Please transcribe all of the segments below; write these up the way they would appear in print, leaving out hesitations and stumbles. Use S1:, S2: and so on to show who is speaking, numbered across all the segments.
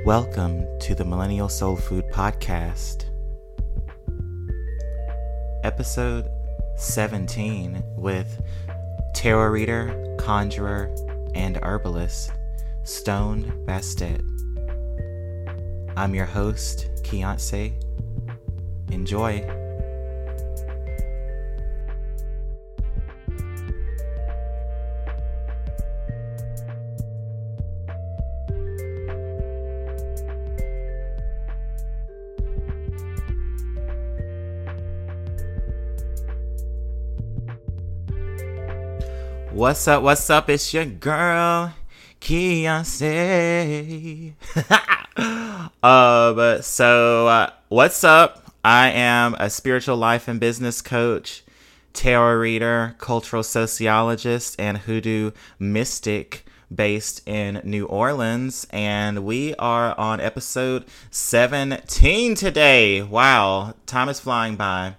S1: Welcome to the Millennial Soul Food Podcast, episode 17 with tarot reader, conjurer, and herbalist, Stone Bastet. I'm your host, Keonce. Enjoy. What's up? It's your girl, Keonce. What's up? I am a spiritual life and business coach, tarot reader, cultural sociologist, and hoodoo mystic based in New Orleans. And we are on episode 17 today. Wow, time is flying by.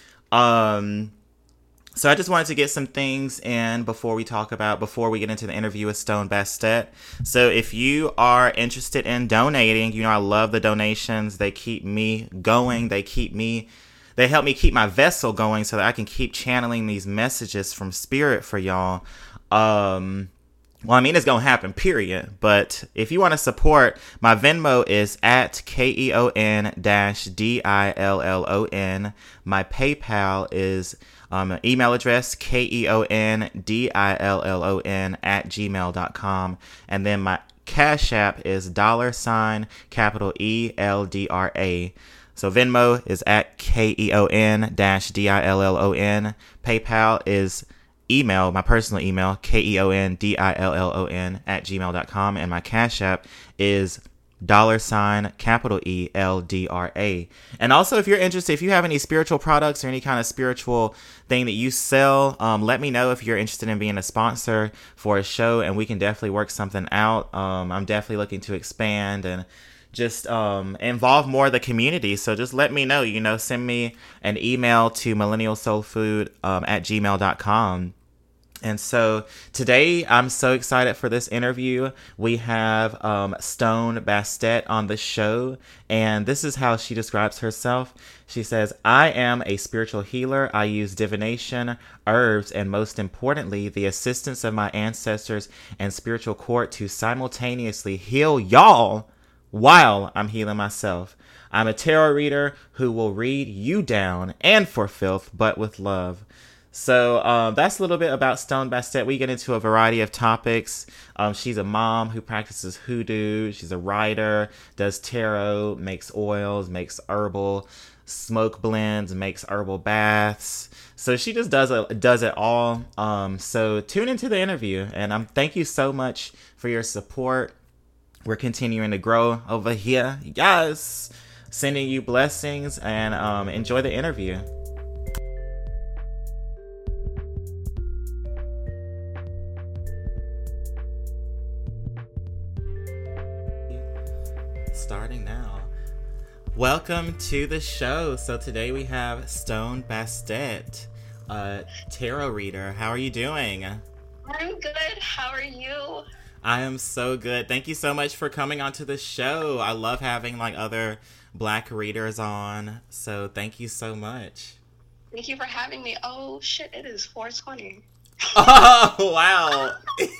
S1: So I just wanted to get some things in before we get into the interview with Stone Bastet. So if you are interested in donating, you know I love the donations. They keep me going. They help me keep my vessel going so that I can keep channeling these messages from spirit for y'all. Well, I mean, it's going to happen, period. But if you want to support, my Venmo is at KEON-DILLON. My PayPal is email address KEONDILLON@gmail.com. And then my Cash App is $ELDRA. So Venmo is at KEON-DILLON. PayPal is my personal email, KEONDILLON@gmail.com. And my Cash App is $ELDRA. And also, if you're interested, if you have any spiritual products or any kind of spiritual thing that you sell, let me know if you're interested in being a sponsor for a show, and we can definitely work something out. I'm definitely looking to expand and just involve more of the community. So just let me know, send me an email to millennialsoulfood@gmail.com. And so today I'm so excited for this interview. We have Stone Bastet on the show, and this is how she describes herself. She says, "I am a spiritual healer. I use divination, herbs, and most importantly, the assistance of my ancestors and spiritual court to simultaneously heal y'all while I'm healing myself. I'm a tarot reader who will read you down and for filth, but with love." So that's a little bit about Stone Bastet. We get into a variety of topics. She's a mom who practices hoodoo. She's a writer, does tarot, makes oils, makes herbal smoke blends, makes herbal baths. So she just does it all. So tune into the interview, and thank you so much for your support. We're continuing to grow over here. Yes, sending you blessings, and enjoy the interview. Starting now. Welcome to the show. So today we have Stone Bastet, a tarot reader. How are you doing?
S2: I'm good. How are you?
S1: I am so good. Thank you so much for coming onto the show. I love having other Black readers on. So thank you so much.
S2: Thank you for having me. Oh shit, it is 4:20.
S1: Oh wow.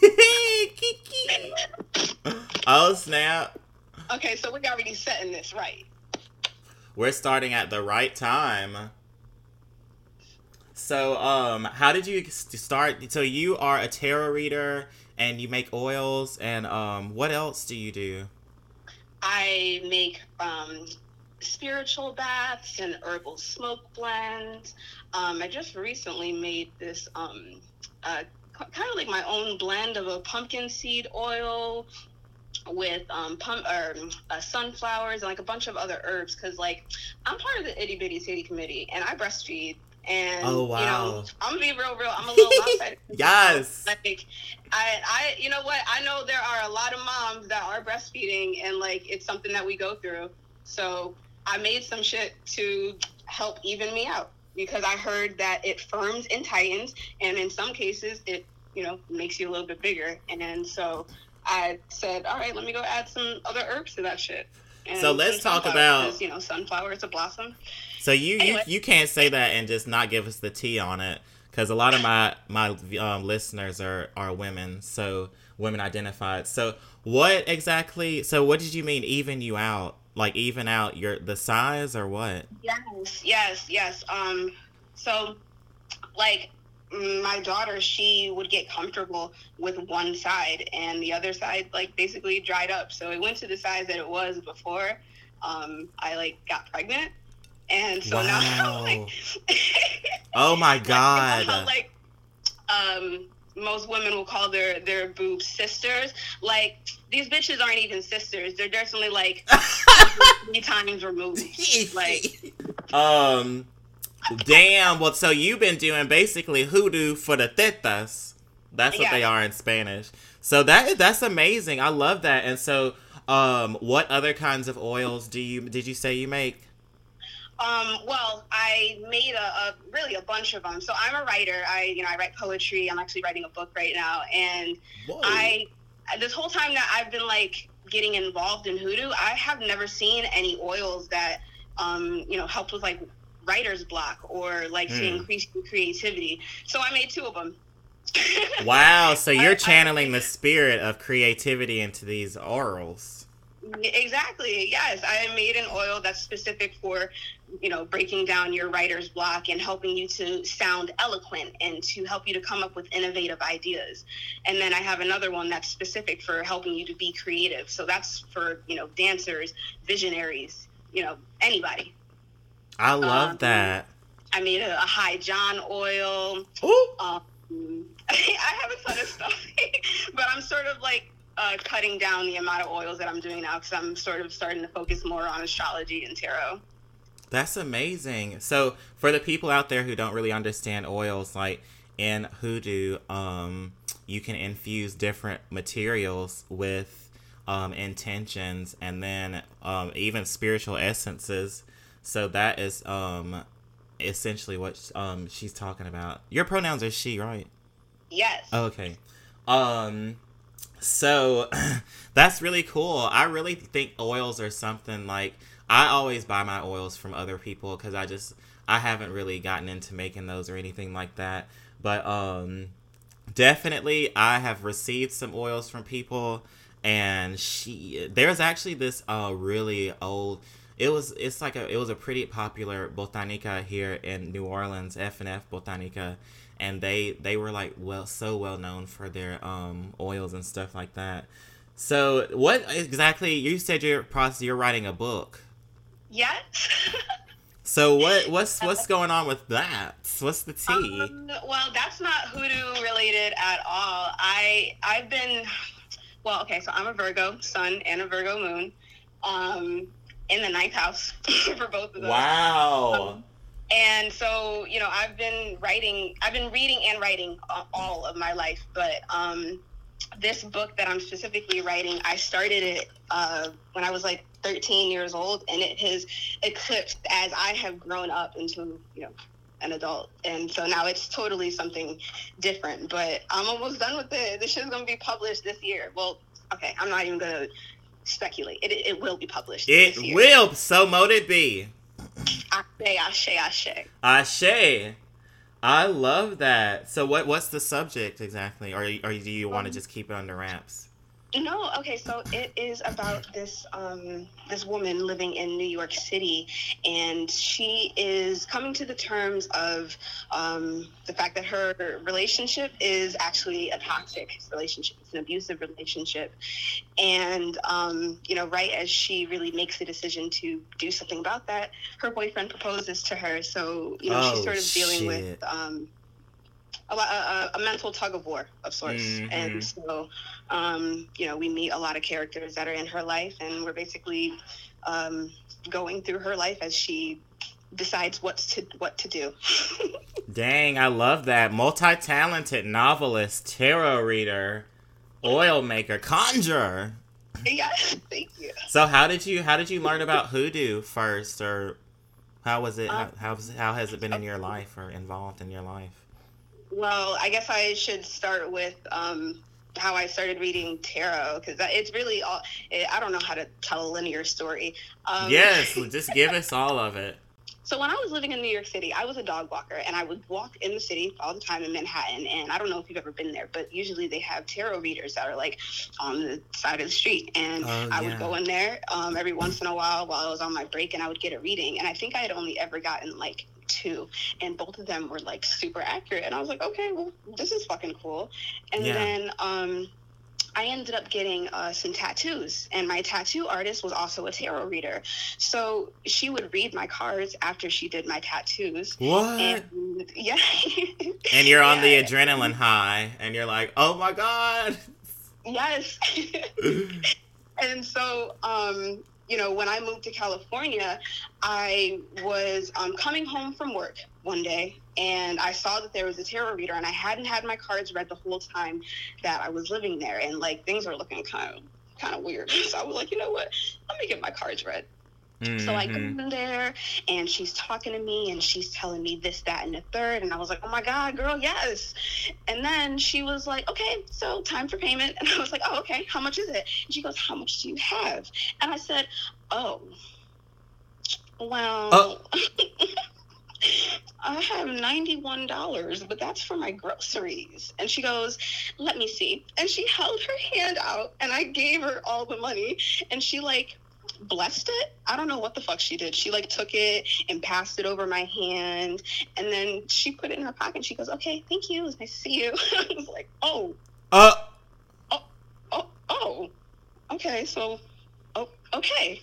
S1: Oh snap.
S2: Okay, so we're already setting this right.
S1: We're starting at the right time. So, how did you start? So you are a tarot reader and you make oils, and what else do you do?
S2: I make spiritual baths and herbal smoke blends. I just recently made this kind of like my own blend of a pumpkin seed oil with sunflowers and a bunch of other herbs, because I'm part of the Itty Bitty City Committee and I breastfeed, and
S1: oh wow,
S2: I'm gonna be real, I'm a little lopsided.
S1: Yes.
S2: I you know what, I know there are a lot of moms that are breastfeeding, and it's something that we go through, so I made some shit to help even me out, because I heard that it firms and tightens, and in some cases it makes you a little bit bigger, and then so I said, all right, let me go add some other herbs to that shit. And
S1: So let's talk about,
S2: because, you know, sunflower is a blossom.
S1: So you,
S2: Anyway.
S1: you can't say that and just not give us the tea on it, because a lot of my listeners are women, so women identified. So what exactly? So what did you mean even you out? Like even out the size or what?
S2: Yes. So like my daughter, she would get comfortable with one side, and the other side like basically dried up. So it went to the size that it was before I like got pregnant. And so now I'm like,
S1: oh my God.
S2: How, like, most women will call their boobs sisters. Like, these bitches aren't even sisters. They're definitely like 3 times removed. Like,
S1: damn. Well, so you've been doing basically hoodoo for the tetas. That's what they are in Spanish. So that's amazing. I love that. And so, what other kinds of oils did you say you make?
S2: Well, I made really a bunch of them. So I'm a writer. I write poetry. I'm actually writing a book right now. And this whole time that I've been like getting involved in hoodoo, I have never seen any oils that, helped with like writer's block or like to increase creativity. So I made 2 of them.
S1: Wow. So you're channeling the spirit of creativity into these orals.
S2: Exactly. Yes. I made an oil that's specific for, breaking down your writer's block and helping you to sound eloquent and to help you to come up with innovative ideas. And then I have another one that's specific for helping you to be creative. So that's for, dancers, visionaries, anybody.
S1: I love that.
S2: I made a High John oil. I have a ton of stuff, but I'm sort of like, cutting down the amount of oils that I'm doing now because I'm sort of starting to focus more on astrology and tarot.
S1: That's amazing. So for the people out there who don't really understand oils, like in hoodoo, you can infuse different materials with intentions and then even spiritual essences. So that is essentially what she's talking about. Your pronouns are she, right?
S2: Yes.
S1: Okay. So that's really cool. I really think oils are something like, I always buy my oils from other people because I haven't really gotten into making those or anything like that. But definitely I have received some oils from people, and there's actually this really old, it was a pretty popular botanica here in New Orleans, F&F Botanica. And they were like so well known for their oils and stuff like that. So what exactly, you said you're writing a book?
S2: Yes.
S1: So what's going on with that? What's the tea?
S2: Well, that's not hoodoo related at all. I've been, well, okay, so I'm a Virgo sun and a Virgo moon, in the 9th house for both of those.
S1: Wow.
S2: And so, I've been reading and writing all of my life, but this book that I'm specifically writing, I started it when I was like 13 years old, and it has eclipsed as I have grown up into, an adult. And so now it's totally something different, but I'm almost done with it. This shit's going to be published this year. Well, okay, I'm not even going to speculate. It will be published this year.
S1: It will, so mote it be.
S2: Ashe.
S1: I love that. So what's the subject exactly? Or do you want to just keep it under wraps?
S2: No, okay, so it is about this this woman living in New York City, and she is coming to the terms of the fact that her relationship is actually a toxic relationship. It's an abusive relationship. And, right as she really makes the decision to do something about that, her boyfriend proposes to her. So, she's sort of dealing with a mental tug of war of sorts. Mm-hmm. And so, we meet a lot of characters that are in her life, and we're basically going through her life as she decides what to do.
S1: Dang, I love that. Multi-talented novelist, tarot reader, oil maker, conjurer.
S2: Yes, thank you.
S1: So how did you learn about hoodoo first, or how was it? How has it been in your life or involved in your life?
S2: Well, I guess I should start with how I started reading tarot, because it's really all. I don't know how to tell a linear story.
S1: Yes, just give us all of it.
S2: So when I was living in New York City, I was a dog walker, and I would walk in the city all the time in Manhattan. And I don't know if you've ever been there, but usually they have tarot readers that are like on the side of the street. And I would go in there every once in a while I was on my break, and I would get a reading. And I think I had only ever gotten like 2, and both of them were like super accurate. And I was like, okay, well, this is fucking cool. And then I ended up getting some tattoos, and my tattoo artist was also a tarot reader. So she would read my cards after she did my tattoos.
S1: What?
S2: And, yeah.
S1: And you're on the adrenaline high, and you're like, oh my God.
S2: Yes. And so, you know, when I moved to California, I was coming home from work one day, and I saw that there was a tarot reader, and I hadn't had my cards read the whole time that I was living there, and like things were looking kind of weird. So I was like, you know what? Let me get my cards read. Mm-hmm. So I go in there, and she's talking to me, and she's telling me this, that, and the third, and I was like, oh my God, girl, yes. And then she was like, okay, so time for payment. And I was like, oh, okay, how much is it? And she goes, how much do you have? And I said, oh, well, I have $91, but that's for my groceries. And she goes, let me see. And she held her hand out, and I gave her all the money, and she like blessed it. I don't know what the fuck she did. She like took it and passed it over my hand, and then she put it in her pocket, and she goes, okay, thank you, it was nice to see you. I was like, okay, so okay.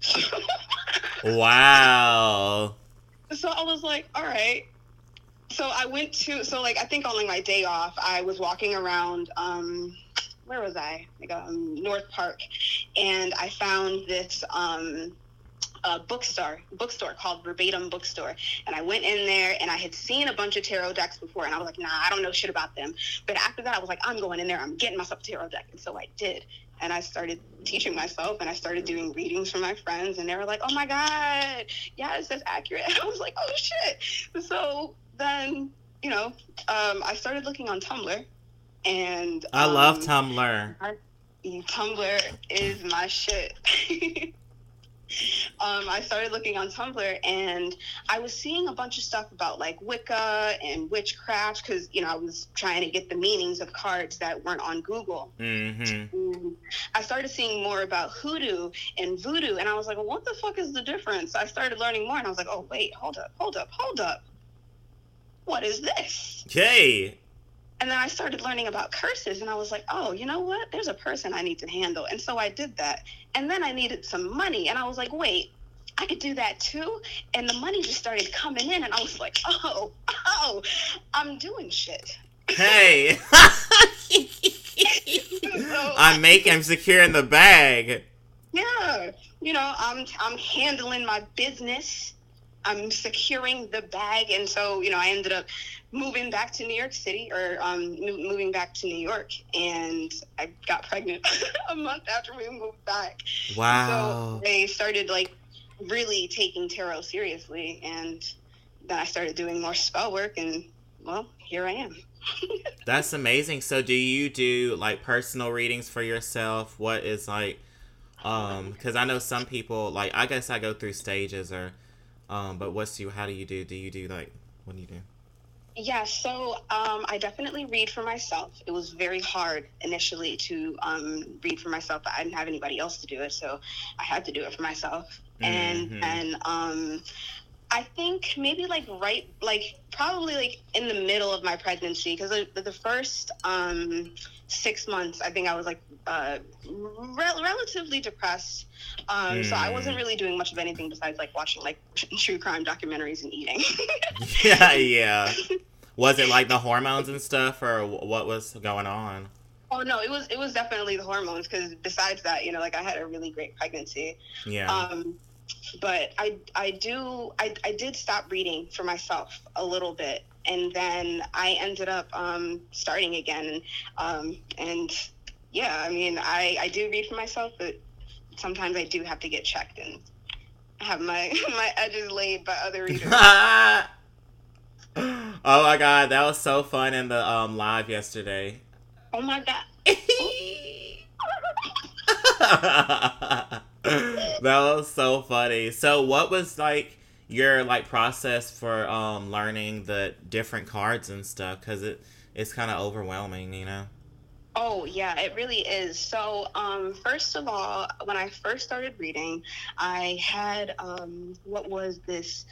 S1: Wow.
S2: So I was like, all right. So I went to, I think on like my day off, I was walking around, where was I? North Park. And I found this bookstore called Verbatim Bookstore. And I went in there, and I had seen a bunch of tarot decks before, and I was like, nah, I don't know shit about them. But after that, I was like, I'm going in there, I'm getting myself a tarot deck. And so I did. And I started teaching myself, and I started doing readings for my friends, and they were like, oh my God, yes, that's accurate. And I was like, oh shit. So then, you know, I started looking on Tumblr, and
S1: I love Tumblr.
S2: Tumblr is my shit. I started looking on Tumblr, and I was seeing a bunch of stuff about like Wicca and witchcraft, because, you know, I was trying to get the meanings of cards that weren't on Google. Mm-hmm. I started seeing more about hoodoo and voodoo, and I was like, well, what the fuck is the difference? I started learning more, and I was like, oh wait, hold up. What is this?
S1: Okay.
S2: And then I started learning about curses, and I was like, oh, you know what? There's a person I need to handle. And so I did that. And then I needed some money, and I was like, wait, I could do that too? And the money just started coming in, and I was like, oh, I'm doing shit.
S1: Hey. I'm securing the bag.
S2: Yeah. You know, I'm handling my business. I'm securing the bag. And so, you know, I ended up moving back to New York City, or moving back to New York, and I got pregnant a month after we moved back.
S1: Wow.
S2: So they started like really taking tarot seriously, and then I started doing more spell work, and well, here I am.
S1: That's amazing. So do you do like personal readings for yourself? What is like, because I know some people, like, I guess I go through stages, or but how do you do like, what do you do?
S2: Yeah, so I definitely read for myself. It was very hard initially to read for myself. I didn't have anybody else to do it, so I had to do it for myself. Mm-hmm. And I think maybe probably in the middle of my pregnancy, because the first 6 months, I think I was like relatively depressed. So I wasn't really doing much of anything besides like watching like true crime documentaries and eating.
S1: Yeah. Was it like the hormones and stuff, or what was going on?
S2: Oh no, it was definitely the hormones, because besides that, you know, like I had a really great pregnancy.
S1: Yeah.
S2: But I did stop reading for myself a little bit, and then I ended up starting again. And yeah, I mean, I do read for myself, but sometimes I do have to get checked and have my edges laid by other readers.
S1: Oh my God, that was so fun in the live yesterday.
S2: Oh my God.
S1: That was so funny. So what was like your like process for learning the different cards and stuff? Because it's kind of overwhelming, you know.
S2: Oh, yeah, it really is. So, first of all, when I first started reading, I had what was this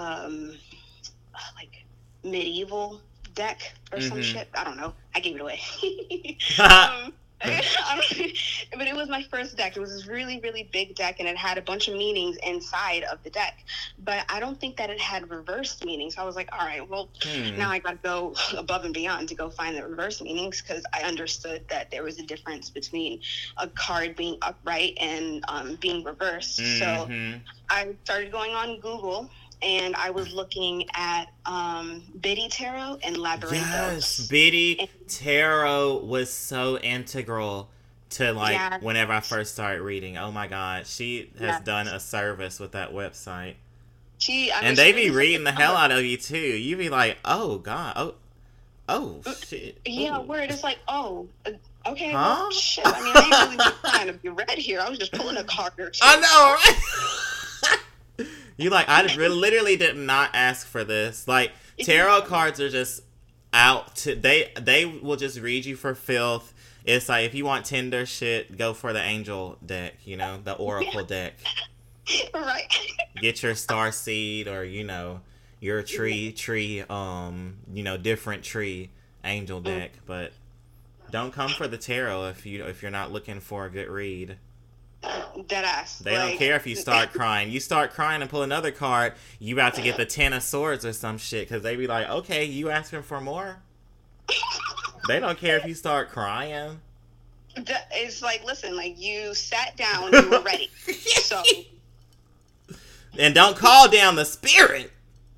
S2: like medieval deck or some
S1: Mm-hmm.
S2: shit. I don't know. I gave it away.
S1: Uh
S2: But it was my first deck. It was this really, really big deck, and it had a bunch of meanings inside of the deck. But I don't think that it had reverse meanings. So I was like, all right, well, now I got to go above and beyond to go find the reverse meanings, because I understood that there was a difference between a card being upright and being reversed. So I started going on Google, and I was looking at Biddy Tarot and Labyrinthos.
S1: Yes, Biddy Tarot was so integral to like whenever I first started reading. Oh my god, she has done a service with that website. And they be reading the hell out of you too. You be like, oh god, oh shit.
S2: Yeah, where it's like, oh, okay, well, shit. I mean, I ain't really trying to be read here. I was just pulling a card or two.
S1: I know, right? You like, I literally did not ask for this. Like, tarot cards are just out to they will just read you for filth. It's like, if you want Tinder shit, go for the angel deck, you know, the oracle deck.
S2: Right.
S1: Get your star seed, or you know, your tree, you know, different tree angel deck. But don't come for the tarot if you're not looking for a good read.
S2: Deadass.
S1: They don't care if you start crying. You start crying and pull another card, you about to get the 10 of swords or some shit, because they be like, okay, you asking for more? They don't care if you start crying.
S2: It's like, listen, like, you sat down, you were ready. So.
S1: And don't call down the spirit.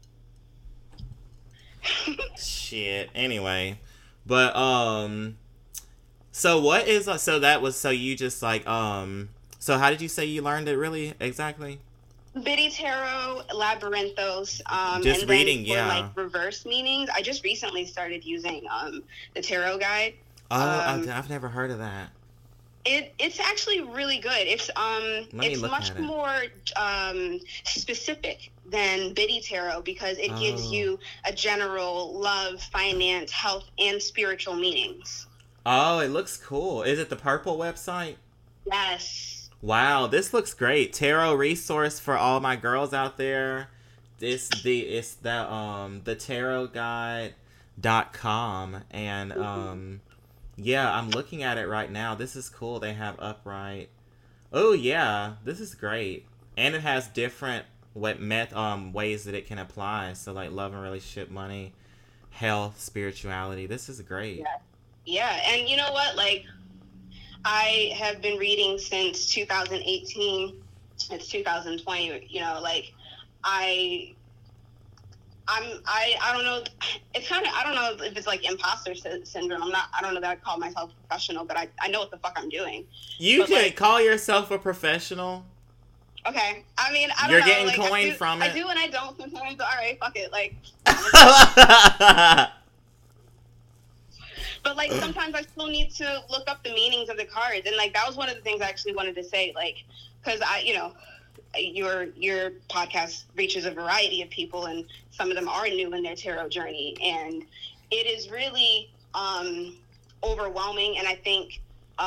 S1: Shit. Anyway. But, so what is, so that was, so you just like, so how did you say you learned it really exactly?
S2: Biddy Tarot, Labyrinthos,
S1: just
S2: and
S1: reading,
S2: then for like reverse meanings, I just recently started using the Tarot Guide.
S1: Oh, I've never heard of that.
S2: It's actually really good. It's much more specific than Biddy Tarot, because it gives you a general love, finance, health, and spiritual meanings.
S1: Oh, it looks cool. Is it the purple website?
S2: Yes.
S1: Wow, this looks great. Tarot resource for all my girls out there. It's the tarotguide.com, and yeah, I'm looking at it right now. This is cool. They have upright. Oh yeah, this is great. And it has different ways that it can apply. So like love and relationship, money, health, spirituality. This is great.
S2: Yeah, and you know what? Like, I have been reading since 2018. It's 2020. You know, like I don't know. It's kind of, I don't know if it's like imposter syndrome. I don't know that I'd call myself a professional, but I know what the fuck I'm doing.
S1: You can call yourself a professional.
S2: Okay. I mean, I don't know.
S1: You're getting coin from it.
S2: I do and I don't sometimes, but all right, fuck it. Like, but like sometimes I still need to look up the meanings of the cards, and like that was one of the things I actually wanted to say, like, because your podcast reaches a variety of people, and some of them are new in their tarot journey, and it is really overwhelming. And I think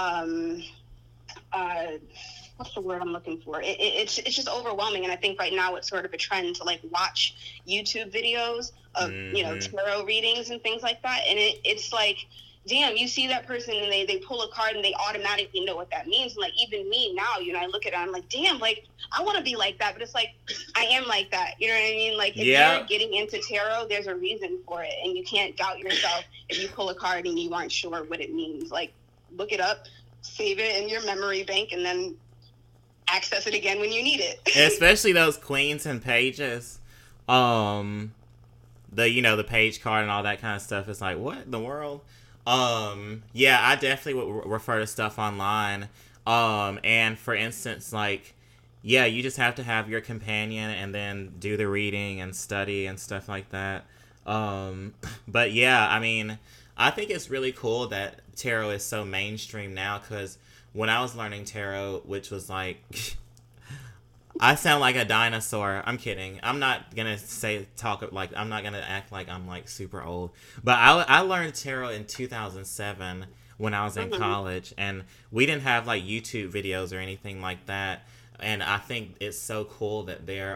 S2: what's the word I'm looking for? It's just overwhelming, and I think right now it's sort of a trend to like watch YouTube videos of tarot readings and things like that, and it's like, damn, you see that person and they pull a card and they automatically know what that means. And like, even me now, I look at it, I'm like, damn, like, I want to be like that, but it's like, I am like that. You know what I mean? Like, if you're getting into tarot, there's a reason for it, and you can't doubt yourself if you pull a card and you aren't sure what it means. Like, look it up, save it in your memory bank, and then access it again when you need it.
S1: Especially those queens and pages. The page card and all that kind of stuff. It's like, what in the world? Yeah, I definitely would refer to stuff online. And for instance, like, yeah, you just have to have your companion and then do the reading and study and stuff like that. But yeah, I mean, I think it's really cool that tarot is so mainstream now, because when I was learning tarot, which was like, I sound like a dinosaur. I'm kidding. I'm not gonna I'm not gonna act like I'm like super old. But I learned tarot in 2007 when I was in college, and we didn't have like YouTube videos or anything like that. And I think it's so cool that there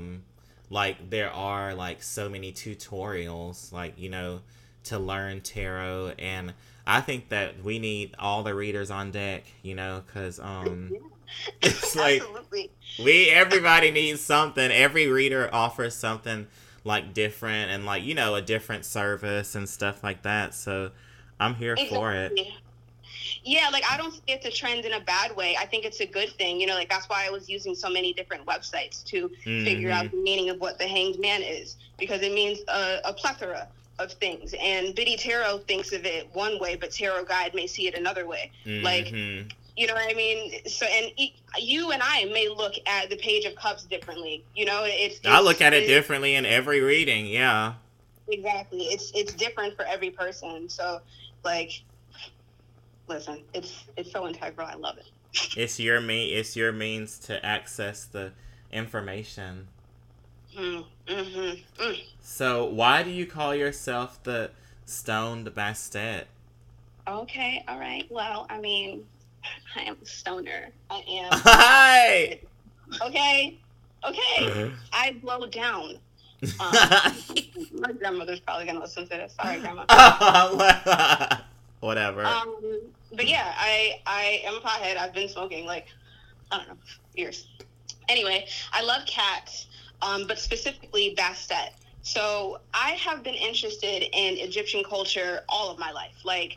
S1: are like so many tutorials, like, you know, to learn tarot. And I think that we need all the readers on deck, you know, because it's like everybody needs something. Every reader offers something like different, and like, you know, a different service and stuff like that. So I'm here for it.
S2: Yeah, like, I don't think it's a trend in a bad way. I think it's a good thing. You know, like, that's why I was using so many different websites to figure out the meaning of what the Hanged Man is, because it means a plethora of things. And Biddy Tarot thinks of it one way, but Tarot Guide may see it another way. Like, you know what I mean? So, and you and I may look at the Page of Cups differently. You know,
S1: I look at it differently in every reading. Yeah,
S2: exactly. It's different for every person. So, like, listen, it's so integral. I love it.
S1: It's your means to access the information. So why do you call yourself the Stoned Bastet?
S2: Okay, all right. Well, I mean, I am a stoner. I am.
S1: Hi.
S2: Okay. I blow down. My grandmother's probably gonna listen to this. Sorry, Grandma.
S1: Whatever.
S2: But yeah, I am a pothead. I've been smoking, like, I don't know, years. Anyway, I love cats, but specifically Bastet. So I have been interested in Egyptian culture all of my life. Like,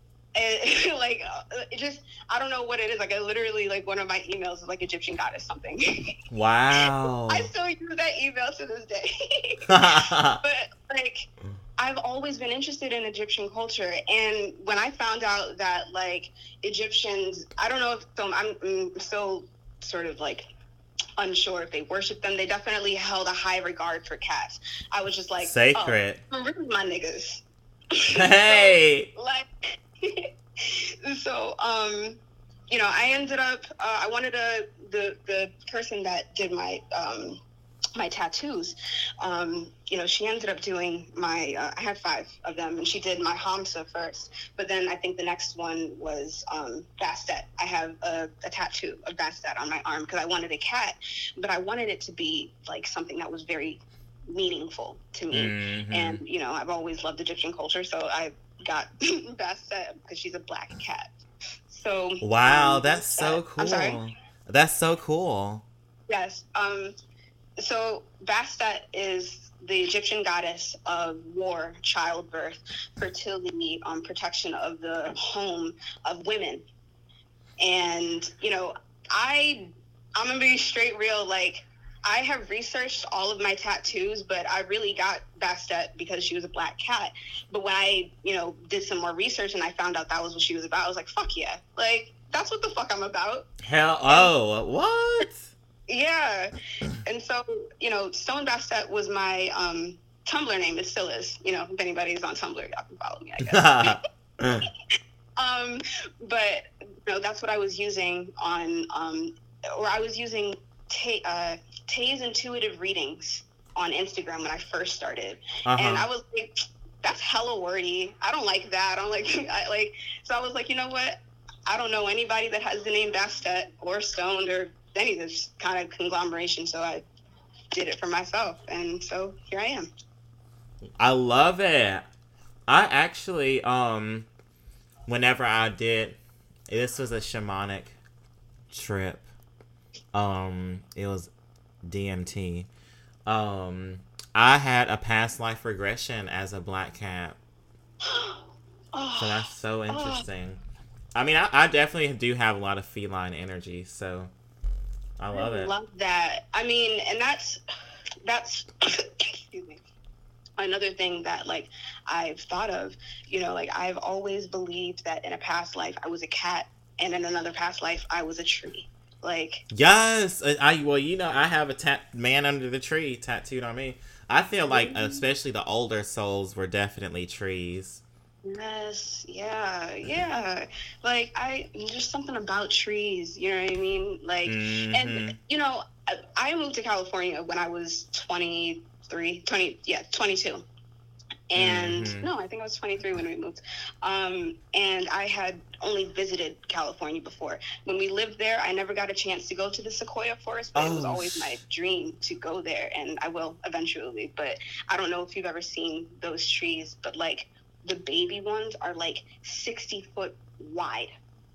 S2: it just, I don't know what it is. Like, I literally, like, one of my emails is like Egyptian goddess something.
S1: Wow.
S2: I still use that email to this day. But, like, I've always been interested in Egyptian culture. And when I found out that, like, Egyptians, I don't know if I'm still sort of, like, unsure if they worship them. They definitely held a high regard for cats. I was just like,
S1: sacred.
S2: Oh, this is my niggas.
S1: Hey.
S2: So, like, so, you know, I ended up, I wanted the person that did my tattoos, you know, she ended up doing my, I had 5 of them, and she did my Hamsa first, but then I think the next one was Bastet. I have a tattoo of Bastet on my arm because I wanted a cat, but I wanted it to be like something that was very meaningful to me. And, you know, I've always loved Egyptian culture, so I got Bastet because she's a black cat. So
S1: wow, that's so cool.
S2: I'm sorry?
S1: That's so cool.
S2: Yes. So Bastet is the Egyptian goddess of war, childbirth, fertility, protection of the home of women. And, you know, I'm gonna be straight real. Like, I have researched all of my tattoos, but I really got Bastet because she was a black cat. But when I, you know, did some more research and I found out that was what she was about, I was like, fuck yeah. Like, that's what the fuck I'm about.
S1: What?
S2: Yeah. And so, you know, Stone Bastet was my Tumblr name. It still is. You know, if anybody's on Tumblr, y'all can follow me, I guess. But, you know, that's what I was using on, or I was using Tay's intuitive readings on Instagram when I first started. And I was like, that's hella wordy. I don't like that. So I was like, you know what? I don't know anybody that has the name Bastet or Stoned or any of this kind of conglomeration, so I did it for myself, and so here I am.
S1: I love it. I actually, whenever I did, this was a shamanic trip. It was DMT. I had a past life regression as a black cat. So that's so interesting. I mean, I definitely do have a lot of feline energy, so I love it.
S2: Love that. I mean, and that's excuse me, another thing that, like, I've thought of, you know, like, I've always believed that in a past life I was a cat, and in another past life I was a tree. Like,
S1: yes, well, you know, I have a man under the tree tattooed on me. I feel like, especially the older souls were definitely trees.
S2: Yes, yeah, yeah. Like just something about trees, you know what I mean? Like, and
S1: Mm-hmm.
S2: I moved to California when I was 23, 20, yeah, 22. And
S1: Mm-hmm.
S2: no, I think I was 23 when we moved. And I had only visited California before. When we lived there, I never got a chance to go to the Sequoia Forest, but it was
S1: Oh,
S2: always my dream to go there, and I will eventually. But I don't know if you've ever seen those trees, but like the baby ones are like 60 foot wide.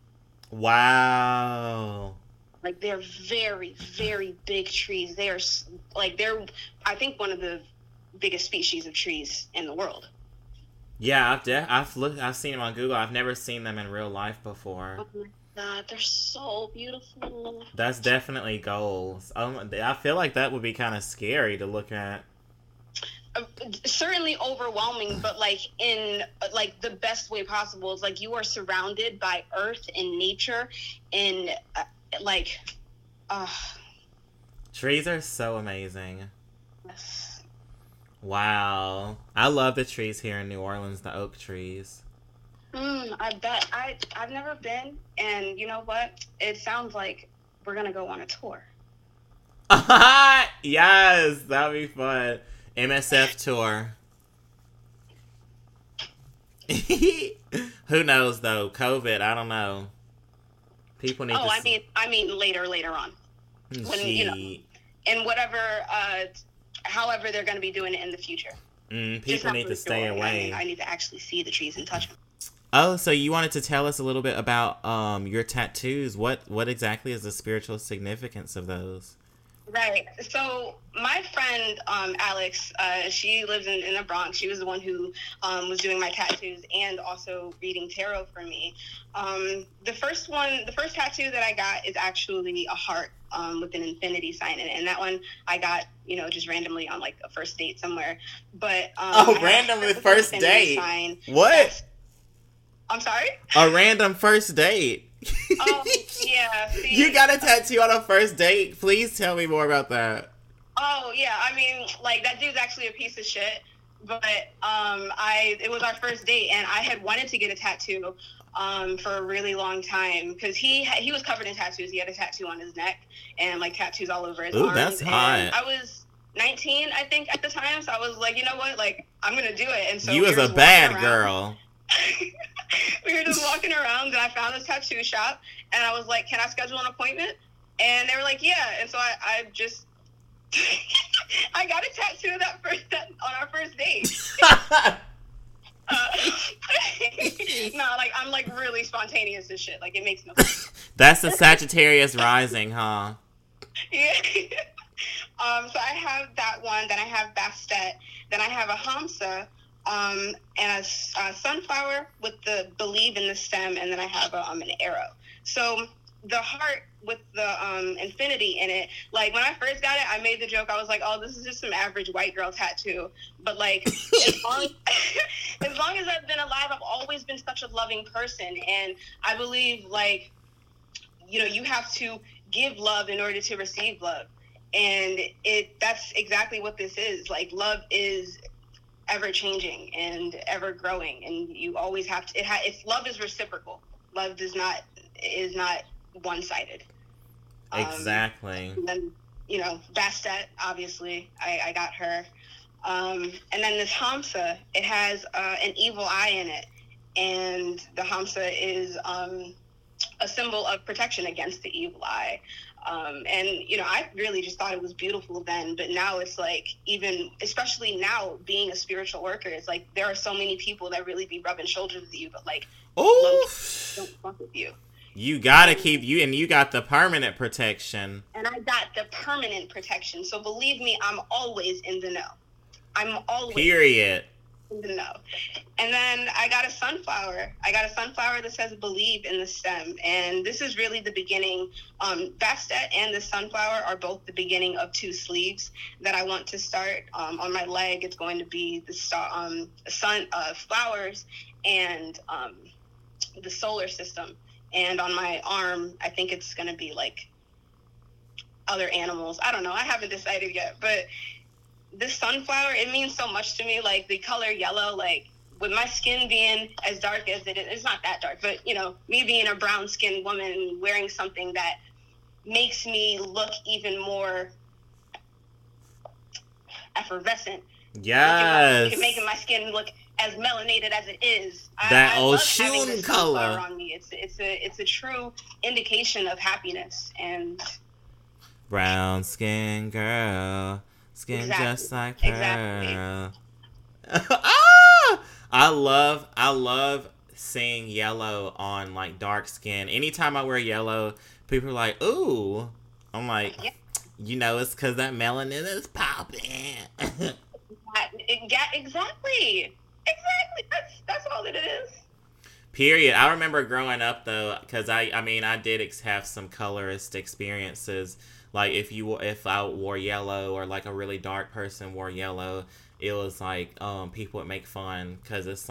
S1: wow.
S2: Like they're very, very big trees. They're, I think, one of the biggest species of trees in the world.
S1: Yeah, I've seen them on Google. I've never seen them in real life before.
S2: Oh my God, they're so beautiful.
S1: That's definitely goals. I feel like that would be kind of scary to look at.
S2: Certainly overwhelming, but like in like the best way possible. It's like you are surrounded by earth and nature, and like, uh,
S1: Trees are so amazing.
S2: yes.
S1: Wow. I love the trees here in New Orleans, the oak trees.
S2: I bet I've never been, and you know what? It sounds like we're gonna go on a tour.
S1: Yes, that'd be fun. MSF tour. Who knows though? COVID, I don't know. People need
S2: Oh,
S1: to.
S2: I mean later on, when
S1: Gee.
S2: in whatever, however they're gonna be doing it in the future. Just
S1: People
S2: not
S1: need
S2: for
S1: to
S2: the
S1: stay
S2: story.
S1: away.
S2: I need to actually see the trees and touch them.
S1: Oh, so you wanted to tell us a little bit about your tattoos. What exactly is the spiritual significance of those?
S2: Right. So my friend Alex, she lives in the Bronx. She was the one who was doing my tattoos and also reading tarot for me. The first tattoo that I got is actually a heart with an infinity sign in it, and that one I got, just randomly on like a first date somewhere. But
S1: Oh,
S2: I have a
S1: randomly
S2: heart with an
S1: first
S2: infinity
S1: date.
S2: sign.
S1: What?
S2: I'm sorry.
S1: A random first date.
S2: Yeah.
S1: You
S2: See.
S1: got a tattoo on a first date? Please tell me more about that.
S2: Oh yeah, I mean, like that dude's actually a piece of shit. But it was our first date, and I had wanted to get a tattoo for a really long time because he was covered in tattoos. He had a tattoo on his neck and like tattoos all over his
S1: Ooh,
S2: arms.
S1: that's hot.
S2: And I was 19, I think, at the time, so I was like, you know what, like I'm gonna do it. And so
S1: You
S2: we
S1: was
S2: were
S1: a
S2: just walking
S1: bad
S2: around.
S1: girl.
S2: We were just walking around, and I found this tattoo shop, and I was like, "Can I schedule an appointment?" And they were like, "Yeah." And so I just I got a tattoo on our first date. Uh, no, like I'm like really spontaneous and shit. Like it makes no sense.
S1: That's the Sagittarius rising, huh?
S2: Yeah. So I have that one. Then I have Bastet. Then I have a Hamsa. And a sunflower with the believe in the stem, and then I have an arrow. So the heart with the infinity in it. Like when I first got it, I made the joke. I was like, "Oh, this is just some average white girl tattoo." But like, as long as long as I've been alive, I've always been such a loving person, and I believe like, you have to give love in order to receive love, and that's exactly what this is. Like love is ever changing and ever growing, and you always have to. It's love is reciprocal. Love is not one sided.
S1: Exactly.
S2: And then Bastet, obviously, I got her. And then this Hamsa, it has an evil eye in it, and the Hamsa is a symbol of protection against the evil eye. And I really just thought it was beautiful then, but now it's like, even especially now being a spiritual worker, it's like there are so many people that really be rubbing shoulders with you, but like
S1: Ooh.
S2: don't fuck with you.
S1: You gotta keep and you got the permanent protection.
S2: And I got the permanent protection, so believe me, I'm always in the know. I'm always
S1: Period.
S2: in the know. And then I got a sunflower. That says believe in the stem. And this is really the beginning. Bastet and the sunflower are both the beginning of 2 sleeves that I want to start. On my leg, it's going to be the sun, flowers, and the solar system. And on my arm, I think it's going to be like other animals. I don't know. I haven't decided yet. But this sunflower, it means so much to me. Like the color yellow, like with my skin being as dark as it is, it's not that dark, but me being a brown skinned woman wearing something that makes me look even more effervescent.
S1: Yes.
S2: Making my skin look as melanated as it is.
S1: That
S2: I
S1: old
S2: love
S1: shoon
S2: having this
S1: color
S2: on me. It's a true indication of happiness. And
S1: brown skin girl, skin just like pearl.
S2: Exactly.
S1: Ah! I love seeing yellow on like dark skin. Anytime I wear yellow, people are like, "Ooh." I'm like,
S2: yeah.
S1: It's because that melanin is popping.
S2: Exactly. That's all that it is.
S1: Period. I remember growing up though, because I did have some colorist experiences. Like if I wore yellow, or like a really dark person wore yellow, it was like people would make fun because it's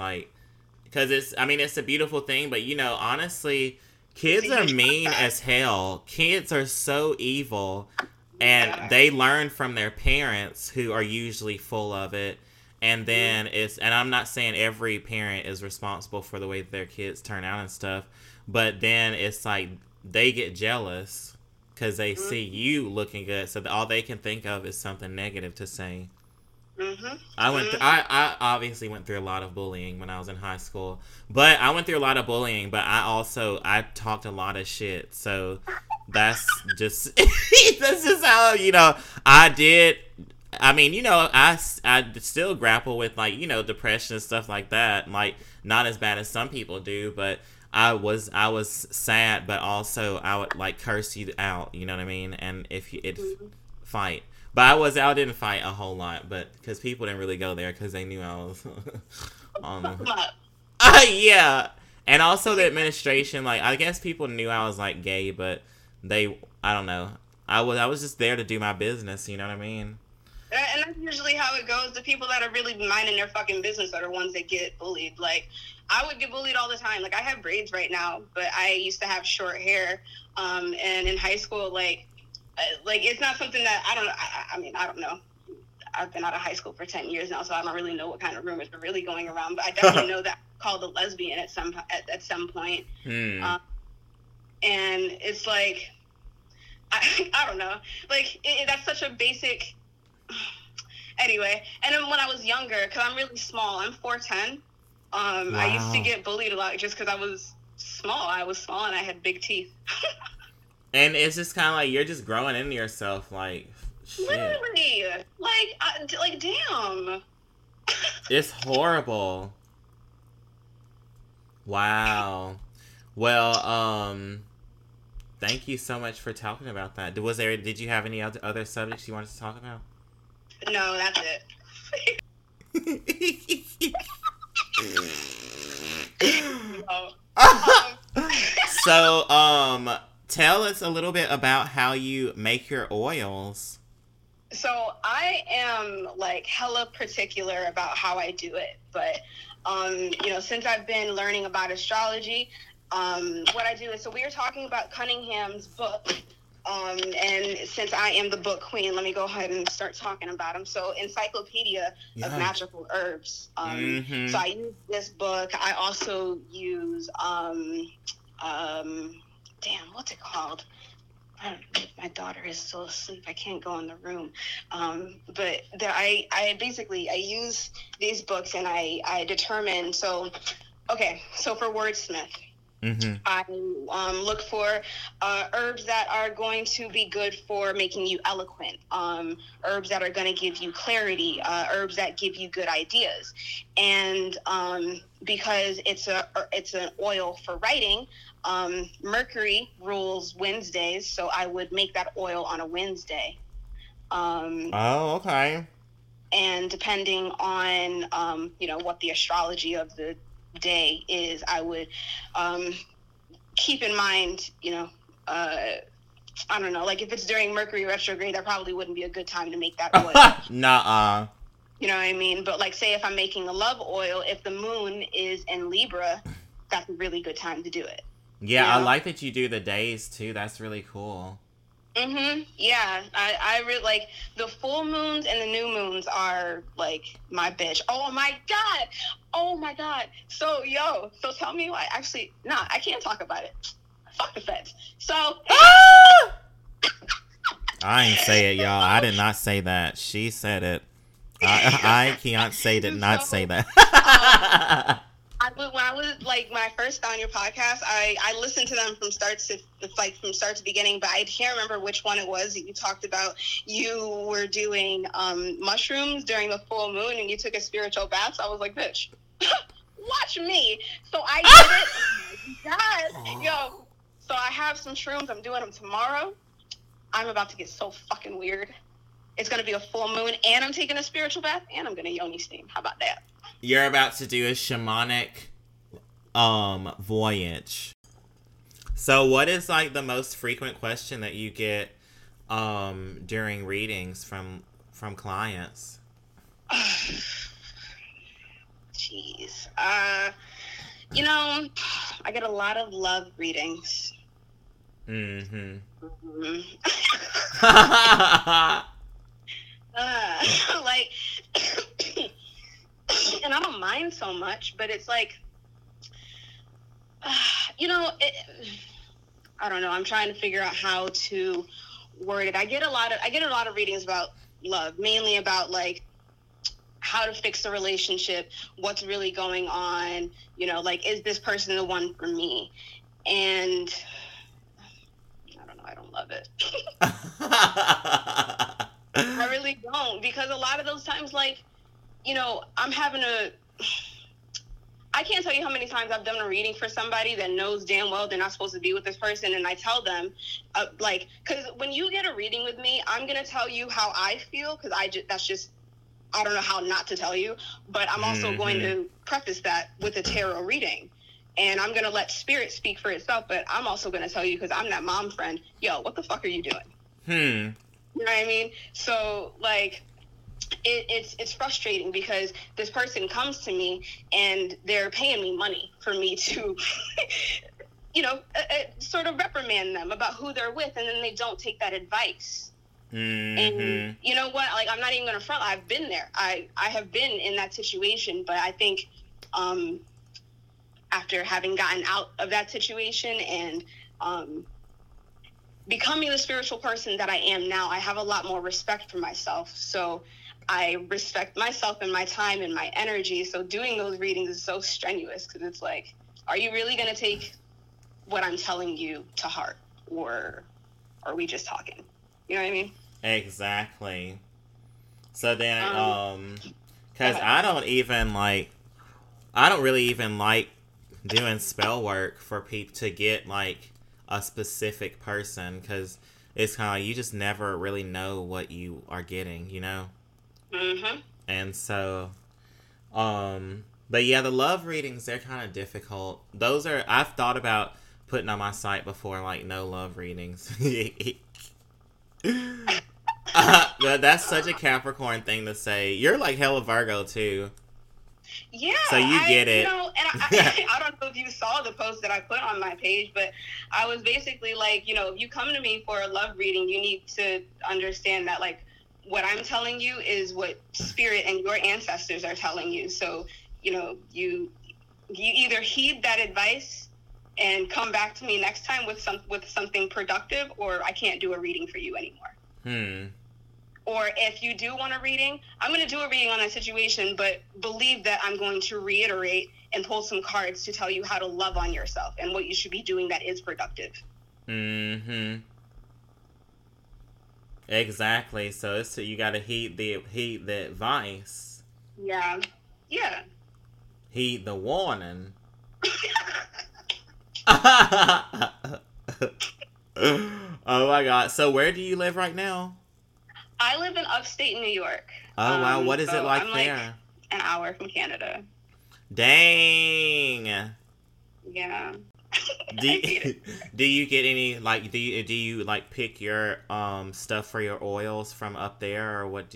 S1: a beautiful thing, but honestly, kids are mean as hell. Kids are so evil, and they learn from their parents, who are usually full of it. And then and I'm not saying every parent is responsible for the way that their kids turn out and stuff, but then it's like they get jealous because they see you looking good, so all they can think of is something negative to say. I obviously went through a lot of bullying when I was in high school, but I talked a lot of shit, so that's just that's just how I did. I still grapple with depression and stuff like that. Like, not as bad as some people do, but I was sad, but also I would like curse you out. You know what I mean? And if you fight, but I didn't fight a whole lot, but because people didn't really go there because they knew I was yeah. And also the administration, like, I guess people knew I was like gay, but I don't know. I was just there to do my business. You know what I mean?
S2: And that's usually how it goes. The people that are really minding their fucking business are the ones that get bullied. Like, I would get bullied all the time. Like, I have braids right now, but I used to have short hair. And in high school, like it's not something that I don't know. I've been out of high school for 10 years now, so I don't really know what kind of rumors are really going around. But I definitely know that I'm called a lesbian at some point. And it's like, I don't know. Like, that's such a basic... Anyway, and then when I was younger, because I'm really small, I'm 4'10", wow. I used to get bullied a lot just because I was small. I was small and I had big teeth.
S1: And it's just kind of like you're just growing into yourself, like, shit.
S2: Literally, like damn.
S1: It's horrible. Wow. Well, thank you so much for talking about that. Did you have any other subjects you wanted to talk about?
S2: No, that's it.
S1: So, tell us a little bit about how you make your oils.
S2: So I am like hella particular about how I do it, but since I've been learning about astrology, what I do is, so we were talking about Cunningham's book. And since I am the book queen, let me go ahead and start talking about them. So, Encyclopedia of Magical Herbs. So I use this book. I also use, what's it called? My daughter is still asleep. I can't go in the room. But I use these books and I determine. So for Wordsmith. I look for herbs that are going to be good for making you eloquent, herbs that are going to give you clarity, herbs that give you good ideas. And because it's an oil for writing, Mercury rules Wednesdays, so I would make that oil on a Wednesday.
S1: Okay.
S2: And depending on what the astrology of the day is, I would keep in mind, I don't know, like if it's during Mercury retrograde, that probably wouldn't be a good time to make that oil.
S1: Nuh-uh.
S2: You know what I mean? But like, say if I'm making a love oil, if the moon is in Libra, that's a really good time to do it.
S1: Yeah, I like that you do the days too. That's really cool.
S2: Yeah, I really like the full moons and the new moons are like my bitch. Oh my god. Oh my god. So so tell me why. Actually, nah, I can't talk about it. Fuck the feds. So
S1: I ain't say it, y'all. I did not say that. She said it. I can't say did not say that.
S2: when I was like when I first found your podcast, I listened to them from start to beginning, but I can't remember which one it was that you talked about. You were doing mushrooms during the full moon, and you took a spiritual bath. So I was like, bitch, watch me. So I did it. Oh God, yo. So I have some shrooms. I'm doing them tomorrow. I'm about to get so fucking weird. It's gonna be a full moon, and I'm taking a spiritual bath, and I'm gonna yoni steam. How about that?
S1: You're about to do a shamanic voyage. So what is like the most frequent question that you get during readings from clients?
S2: Jeez. I get a lot of love readings.
S1: Mm-hmm.
S2: Like and I don't mind so much, but it's like, I don't know. I'm trying to figure out how to word it. I get a lot of readings about love, mainly about like how to fix the relationship, what's really going on, like, is this person the one for me? And I don't know. I don't love it. I really don't, because a lot of those times, like, I can't tell you how many times I've done a reading for somebody that knows damn well they're not supposed to be with this person, and I tell them, because when you get a reading with me, I'm going to tell you how I feel, because I don't know how not to tell you, but I'm also going to preface that with a tarot reading, and I'm going to let spirit speak for itself, but I'm also going to tell you, because I'm that mom friend, yo, what the fuck are you doing? You know what I mean? So, like, it's frustrating because this person comes to me and they're paying me money for me to, sort of reprimand them about who they're with, and then they don't take that advice. And you know what? Like, I'm not even going to front. I've been there. I have been in that situation, but I think after having gotten out of that situation and becoming the spiritual person that I am now, I have a lot more respect for myself. So I respect myself and my time and my energy. So doing those readings is so strenuous, because it's like, are you really going to take what I'm telling you to heart, or are we just talking? You know what I mean?
S1: Exactly. So then, because I don't really even like doing spell work for people to get like a specific person, because it's kind of like you just never really know what you are getting, And so, but yeah, the love readings, they're kind of difficult. I've thought about putting on my site before, like, no love readings. But that's such a Capricorn thing to say. You're like hella Virgo too.
S2: Yeah.
S1: So you get it.
S2: And I don't know if you saw the post that I put on my page, but I was basically like, if you come to me for a love reading, you need to understand that, like, what I'm telling you is what spirit and your ancestors are telling you. So, you either heed that advice and come back to me next time with something productive, or I can't do a reading for you anymore. Or if you do want a reading, I'm going to do a reading on that situation, but believe that I'm going to reiterate and pull some cards to tell you how to love on yourself and what you should be doing that is productive.
S1: Exactly. So you got to heed the advice.
S2: Yeah.
S1: Heed the warning. Oh my God. So where do you live right now?
S2: I live in upstate New York.
S1: Oh, wow. What is it like
S2: I'm
S1: there?
S2: Like an hour from Canada.
S1: Dang.
S2: Yeah.
S1: Do you get any, like, do you like pick your stuff for your oils from up there, or what?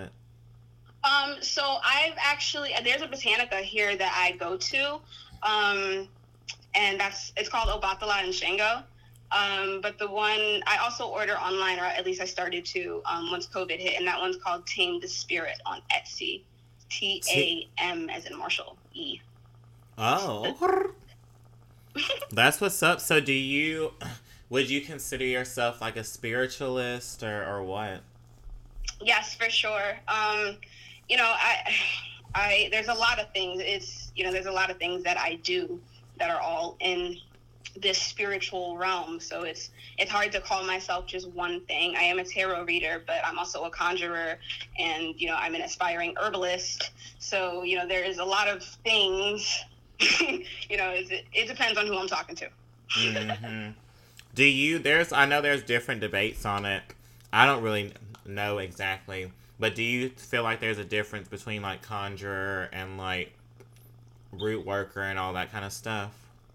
S2: So I've actually, there's a botanica here that I go to, and it's called Obatala and Shango. But the one I also order online, or at least I started to once COVID hit, and that one's called Tame the Spirit on Etsy. TAM as in Marshall E.
S1: Oh, that's what's up. So, would you consider yourself like a spiritualist or what?
S2: Yes, for sure. You know, I there's a lot of things. There's a lot of things that I do that are all in this spiritual realm. So it's hard to call myself just one thing. I am a tarot reader, but I'm also a conjurer, and I'm an aspiring herbalist. So there is a lot of things. It depends on who I'm talking to.
S1: Mm-hmm. I know there's different debates on it. I don't really know exactly, but do you feel like there's a difference between like conjurer and like root worker and all that kind of stuff?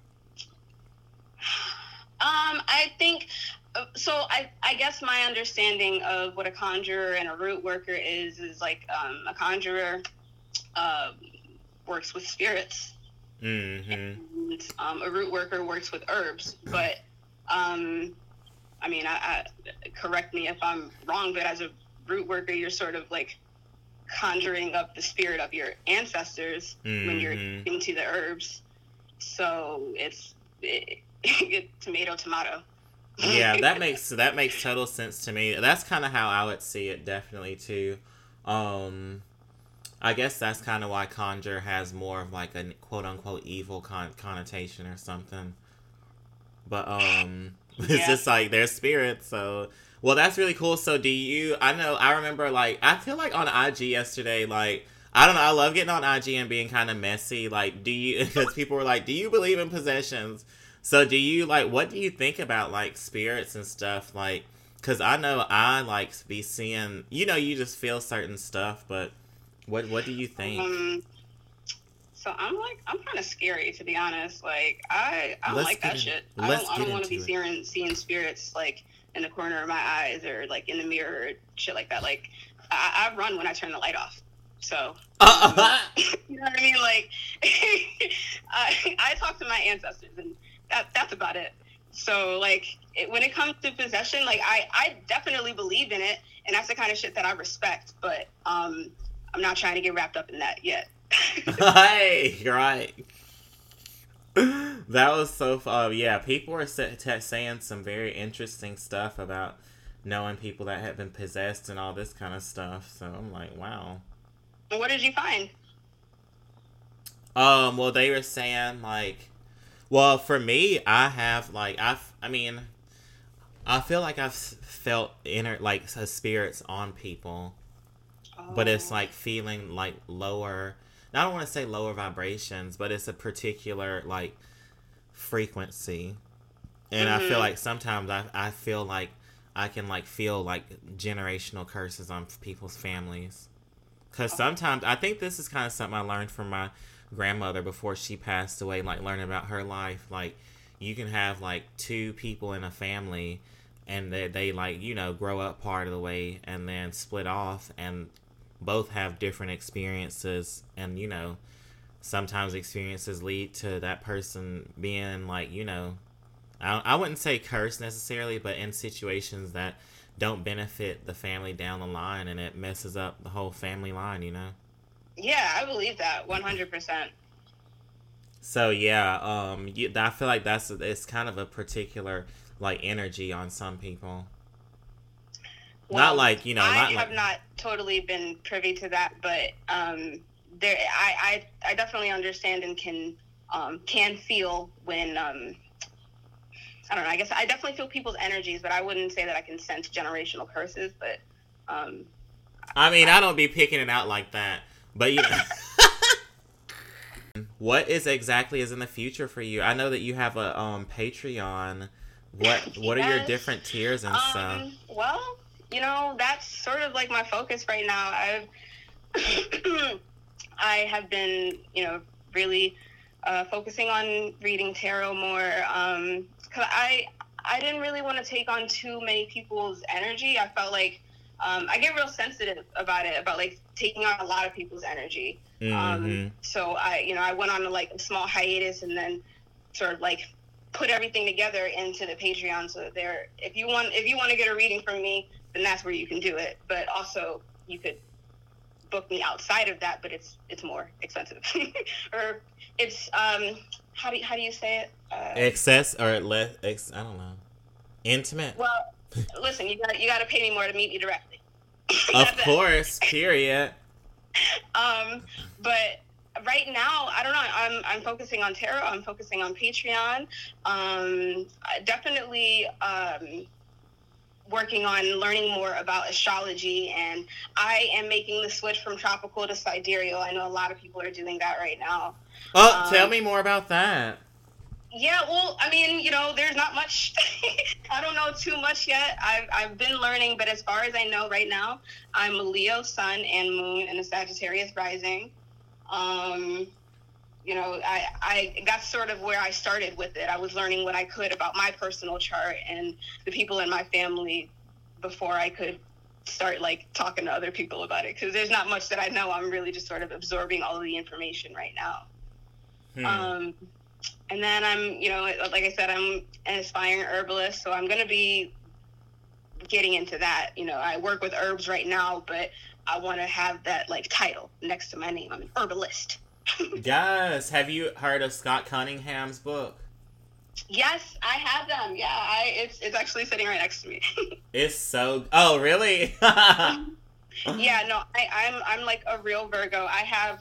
S2: I think so. I guess my understanding of what a conjurer and a root worker is like a conjurer works with spirits,
S1: and
S2: a root worker works with herbs. But I mean, I correct me if I'm wrong, but as a root worker, you're sort of like conjuring up the spirit of your ancestors when you're into the herbs. So it's tomato.
S1: Yeah, that makes total sense to me. That's kind of how I would see it, definitely too. I guess that's kind of why conjure has more of like a quote unquote evil connotation or something. But it's just like they're spirits. So well, that's really cool. So I remember like I feel like on IG yesterday, like I don't know, I love getting on IG and being kind of messy. Like, because people were like, do you believe in possessions? So do you, like, what do you think about, like, spirits and stuff? Like, because I know I, like, be seeing, you just feel certain stuff, but what do you think?
S2: So I'm kind of scary, to be honest. Like, I don't like that shit. I don't want to be seeing spirits, like, in the corner of my eyes or, like, in the mirror or shit like that. Like, I run when I turn the light off. So, you know what I mean? Like, I talk to my ancestors, and that's about it. So, like, when it comes to possession, like, I definitely believe in it, and that's the kind of shit that I respect, but I'm not trying to get wrapped up in that yet.
S1: Hey, right. That was so fun. Yeah, people were saying some very interesting stuff about knowing people that have been possessed and all this kind of stuff, so I'm like, wow.
S2: What did you find?
S1: Well, they were saying, like, well, for me, I have, like, I feel like I've felt spirits on people, but it's, like, feeling, like, lower, I don't want to say lower vibrations, but it's a particular, like, frequency, and I feel like sometimes I feel like I can, like, feel, like, generational curses on people's families. Because sometimes, I think this is kind of something I learned from my grandmother before she passed away, like, learning about her life. Like, you can have, like, two people in a family, and they like, grow up part of the way, and then split off, and both have different experiences, and, sometimes experiences lead to that person being, like, I wouldn't say cursed necessarily, but in situations that don't benefit the family down the line, and it messes up the whole family line,
S2: Yeah, I believe that 100%.
S1: So yeah, I feel like it's kind of a particular, like, energy on some people.
S2: Well,
S1: not like
S2: I have not totally been privy to that, but I definitely understand and can feel when I don't know. I guess I definitely feel people's energies, but I wouldn't say that I can sense generational curses. But
S1: I mean, I don't be picking it out like that. But what exactly is in the future for you? I know that you have a Patreon. What are your different tiers and stuff?
S2: Well, that's sort of like my focus right now. I have been, really focusing on reading tarot more. Cause I didn't really want to take on too many people's energy. I felt like I get real sensitive about like taking on a lot of people's energy. So I went on like a small hiatus, and then sort of like put everything together into the Patreon. So there, if you want to get a reading from me, then that's where you can do it. But also you could book me outside of that, but it's more expensive. Or it's how do you say it?
S1: Excess or less? I don't know. Intimate.
S2: Well, listen, you got to pay me more to meet me directly.
S1: Of course. Period.
S2: But right now, I don't know. I'm focusing on tarot. I'm focusing on Patreon. Definitely working on learning more about astrology, and I am making the switch from tropical to sidereal. I know a lot of people are doing that right now.
S1: Oh, tell me more about that.
S2: Yeah, well, I mean, there's not much. I don't know too much yet. I've been learning, but as far as I know right now, I'm a Leo sun and moon and a Sagittarius rising. That's sort of where I started with it. I was learning what I could about my personal chart and the people in my family before I could start talking to other people about it, because there's not much that I know. I'm really just sort of absorbing all of the information right now. And then I'm, like I said, I'm an aspiring herbalist, so I'm going to be getting into that. I work with herbs right now, but I want to have that title next to my name. I'm an herbalist.
S1: Yes. Have you heard of Scott Cunningham's book?
S2: Yes, I have them. Yeah, it's actually sitting right next to me.
S1: It's so. Oh, really?
S2: Yeah. No, I'm like a real Virgo. I have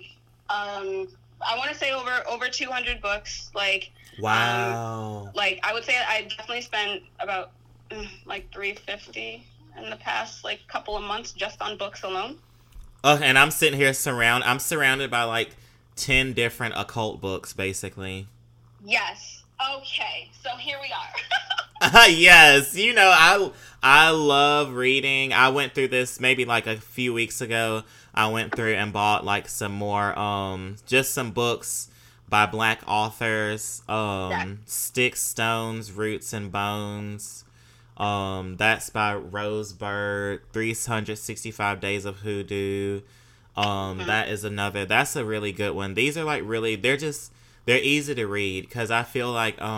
S2: I want to say over 200 books.
S1: Wow.
S2: I would say I definitely spent about $350 in the past couple of months just on books alone.
S1: Oh, and I'm sitting here I'm surrounded by 10 different occult books, basically.
S2: Yes. Okay. So here we are.
S1: Yes. I love reading. I went through this maybe a few weeks ago. I went through and bought some more, just some books by Black authors. Sticks, Stones, Roots and Bones. That's by Rosebird. 365 Days of Hoodoo. That's a really good one. These are they're easy to read, because I feel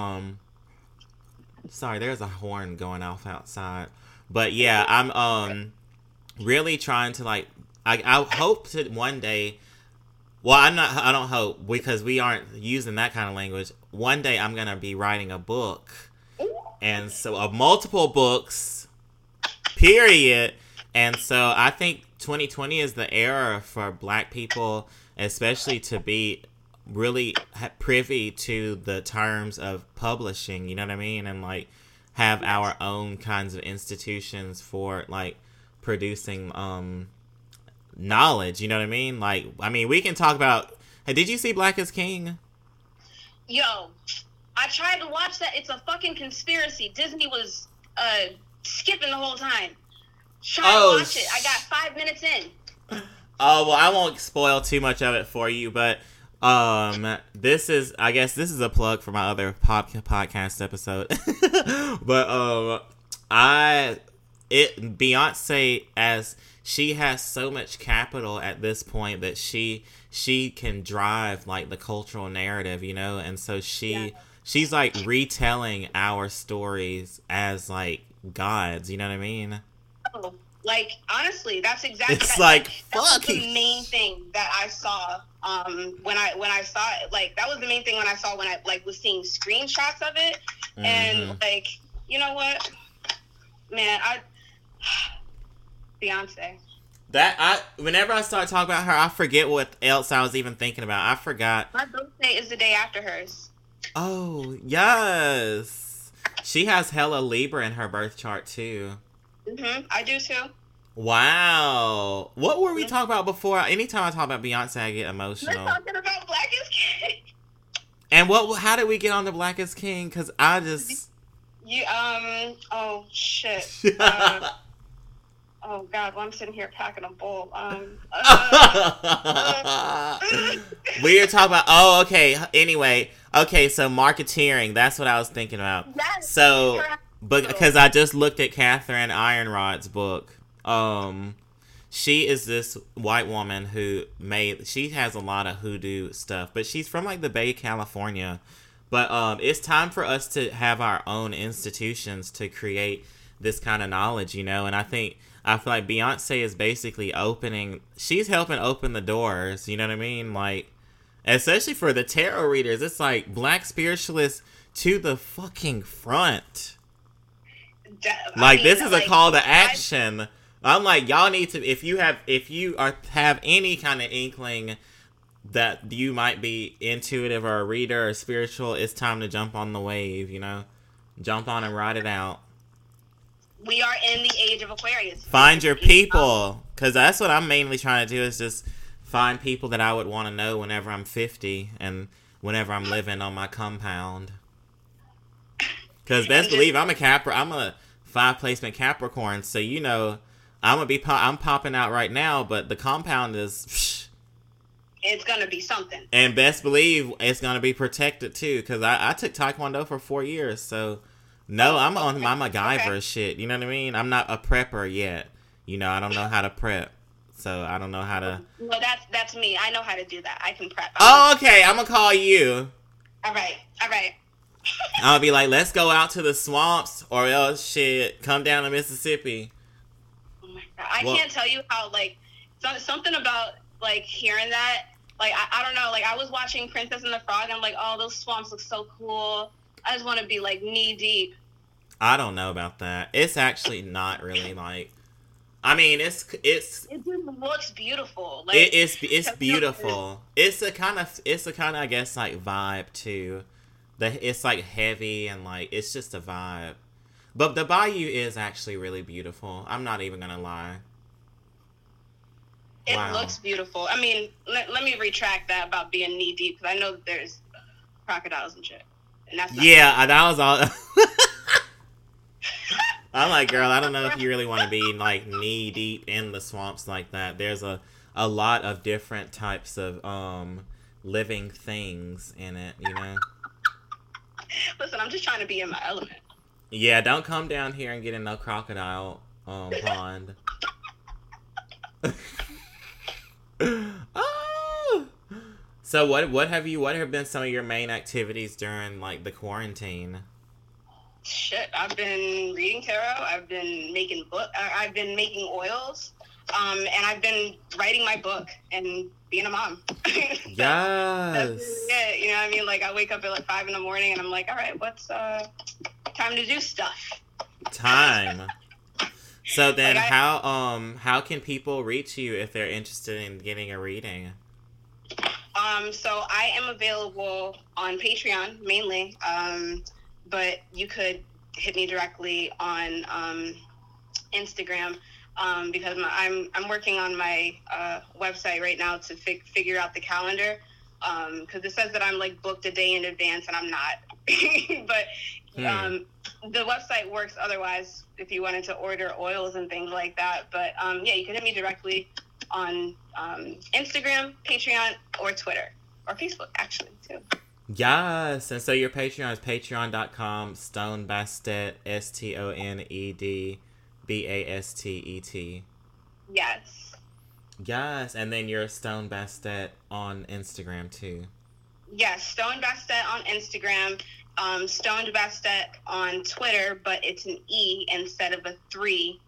S1: sorry, there's a horn going off outside. But yeah, I'm really trying to I hope to one day. Well, I don't hope, because we aren't using that kind of language. One day I'm gonna be writing a book, and so multiple books, period. And so I think 2020 is the era for Black people, especially to be really privy to the terms of publishing. You know what I mean? And have our own kinds of institutions for producing knowledge. You know what I mean? We can talk about. Hey, did you see Black is King?
S2: Yo, I tried to watch that. It's a fucking conspiracy. Disney was skipping the whole time. Trying to watch it. I got 5 minutes in.
S1: Oh, well, I won't spoil too much of it for you, but this is a plug for my other podcast episode. But Beyonce, as she has so much capital at this point that she can drive the cultural narrative, and so she's retelling our stories as gods, you know what I mean?
S2: Oh, honestly, that's exactly
S1: it's
S2: that was the main thing that I saw when I saw it. That was the main thing when I was seeing screenshots of it. Mm-hmm. And you know what, man, Beyonce.
S1: Whenever I start talking about her, I forget what else I was even thinking about. I forgot.
S2: My birthday is the day after hers.
S1: Oh, yes. She has hella Libra in her birth chart, too.
S2: Mm-hmm. I do, too.
S1: Wow. What were we talking about before? Anytime I talk about Beyonce, I get emotional.
S2: We're talking about Black is King.
S1: And how did we get on to Black is King? Because I just...
S2: oh, shit. Oh, God, well, I'm sitting here packing a bowl.
S1: We were talking about... okay. Anyway. Okay, so marketeering. That's what I was thinking about.
S2: Yes.
S1: So... But because I just looked at Catherine Ironrod's book. She is this white woman she has a lot of hoodoo stuff, but she's from the Bay, California. But it's time for us to have our own institutions to create this kind of knowledge, you know. And I feel like Beyonce is basically she's helping open the doors, you know what I mean? Like, especially for the tarot readers, it's like Black spiritualists to the fucking front. Like, this is a call to action. I'm like, y'all need to, if you have any kind of inkling that you might be intuitive or a reader or spiritual, it's time to jump on the wave, you know? Jump on and ride it out.
S2: We are in the age of Aquarius.
S1: Find your people, because that's what I'm mainly trying to do, is just find people that I would want to know whenever I'm 50 and whenever I'm living on my compound. Because best believe I'm a 5 placement Capricorn, so you know I'm popping out right now, but the compound is
S2: it's gonna be something.
S1: And best believe it's gonna be protected too, because I took Taekwondo for 4 years, so no, I'm on my MacGyver shit. You know what I mean? I'm not a prepper yet. You know, I don't know how to prep, so I don't know how to.
S2: Well, that's me. I know how to do that. I can prep.
S1: Oh, okay. I'm gonna call you.
S2: All right.
S1: I'll be like, let's go out to the swamps, or else shit, come down to Mississippi.
S2: Oh my God. I can't tell you how, like, something about, like, hearing that, like, I don't know, like, I was watching Princess and the Frog, and I'm like, oh, those swamps look so cool. I just want to be, like, knee deep.
S1: I don't know about that. It's actually not really, like, I mean, it just
S2: looks beautiful. Like,
S1: it's beautiful. It's a kind of, I guess, like, vibe too. It's like heavy and like it's just a vibe. But the bayou is actually really beautiful. I'm not even gonna lie.
S2: It looks beautiful. I mean, let me retract that about being knee deep, because I know that there's crocodiles and shit, and that's
S1: that was all. I'm like, girl, I don't know if you really want to be like knee deep in the swamps like that. There's a lot of different types of living things in it, you know.
S2: Listen, I'm just trying to be in my element.
S1: Yeah, don't come down here and get in no crocodile pond. Oh! So what have been some of your main activities during like the quarantine?
S2: Shit, I've been reading tarot. I've been making oils. And I've been writing my book and being a mom.
S1: Yes.
S2: That's it. You know what I mean? Like, I wake up at like 5 a.m. and I'm like, all right, what's time to do stuff.
S1: Time. So then like how can people reach you if they're interested in getting a reading?
S2: So I am available on Patreon mainly. But you could hit me directly on Instagram. Because I'm working on my website right now to figure out the calendar, because it says that I'm like booked a day in advance, and I'm not. But the website works otherwise if you wanted to order oils and things like that. But yeah, you can hit me directly on Instagram, Patreon, or Twitter, or Facebook actually too.
S1: Yes, and so your Patreon is patreon.com Stone Bastet, StonedBastet.
S2: Yes.
S1: Yes, and then you're Stone Bastet on Instagram too.
S2: Yes, Stone Bastet on Instagram, Stoned Bastet on Twitter, but it's an E instead of a 3.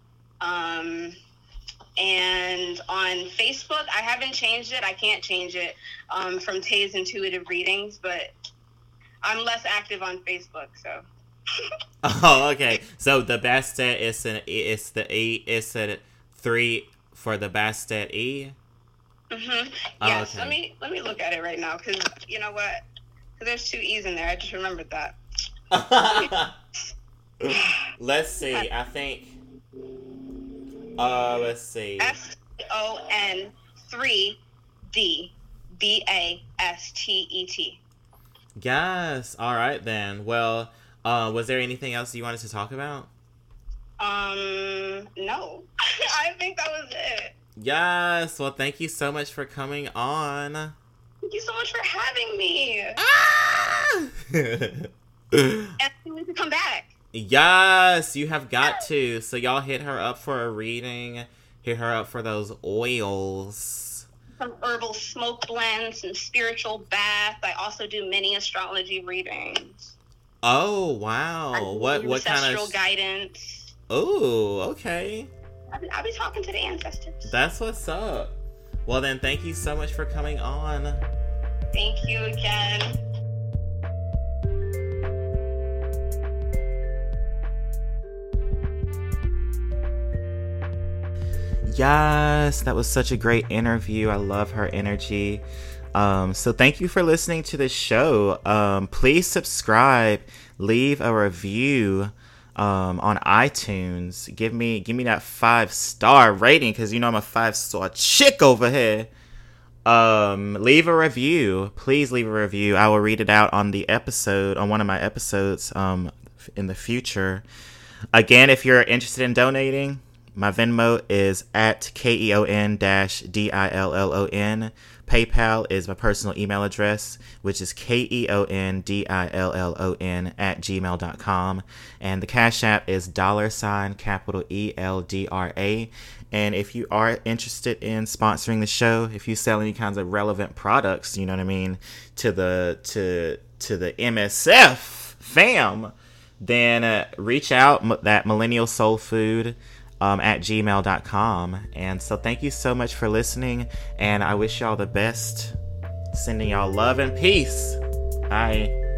S2: And on Facebook, I haven't changed it. I can't change it from Tay's Intuitive Readings, but I'm less active on Facebook, so.
S1: Oh, okay. So the Bastet is a 3 for the Bastet E.
S2: Mhm. Yes. Okay. Let me look at it right now, because you know what? Because there's 2 E's in there. I just remembered that.
S1: Let's see. I think. Let's see.
S2: STON 3D BASTET.
S1: Yes. All right then. Well. Was there anything else you wanted to talk about?
S2: No. I think that was it.
S1: Yes. Well, thank you so much for coming on.
S2: Thank you so much for having me. And I can't wait to come back.
S1: Yes, you have got to. So y'all hit her up for a reading. Hit her up for those oils.
S2: some herbal smoke blends and spiritual bath. I also do mini astrology readings.
S1: Oh, wow. What kind of
S2: ancestral guidance?
S1: Oh, okay.
S2: I'll be talking to the ancestors.
S1: That's what's up. Well, then, thank you so much for coming on.
S2: Thank you again.
S1: Yes, that was such a great interview. I love her energy. So thank you for listening to this show. Please subscribe, leave a review on iTunes. Give me that 5-star rating, because you know I'm a 5-star chick over here. Leave a review. Please leave a review. I will read it out on one of my episodes in the future. Again, if you're interested in donating, my Venmo is at KEON-DILLON. PayPal is my personal email address, which is KEONDILLON@gmail.com. And the Cash App is $ELDRA. And if you are interested in sponsoring the show, if you sell any kinds of relevant products, you know what I mean, to the MSF fam, then reach out, that Millennial Soul Food at gmail.com. And so thank you so much for listening, and I wish y'all the best. Sending y'all love and peace. Bye.